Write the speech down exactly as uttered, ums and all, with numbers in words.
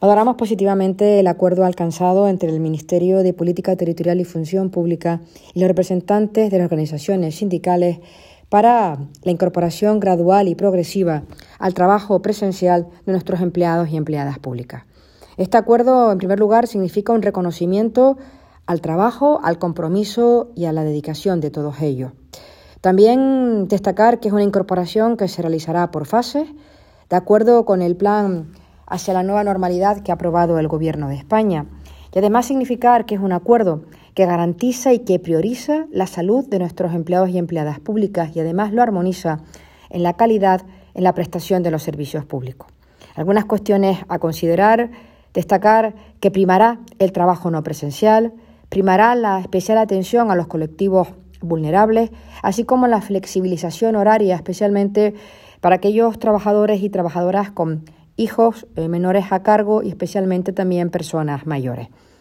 Valoramos positivamente el acuerdo alcanzado entre el Ministerio de Política Territorial y Función Pública y los representantes de las organizaciones sindicales para la incorporación gradual y progresiva al trabajo presencial de nuestros empleados y empleadas públicas. Este acuerdo, en primer lugar, significa un reconocimiento al trabajo, al compromiso y a la dedicación de todos ellos. También destacar que es una incorporación que se realizará por fases, de acuerdo con el plan hacia la nueva normalidad que ha aprobado el Gobierno de España. Y además significar que es un acuerdo que garantiza y que prioriza la salud de nuestros empleados y empleadas públicas y además lo armoniza en la calidad en la prestación de los servicios públicos. Algunas cuestiones a considerar: destacar que primará el trabajo no presencial, primará la especial atención a los colectivos vulnerables, así como la flexibilización horaria, especialmente para aquellos trabajadores y trabajadoras con hijos eh, menores a cargo y especialmente también personas mayores.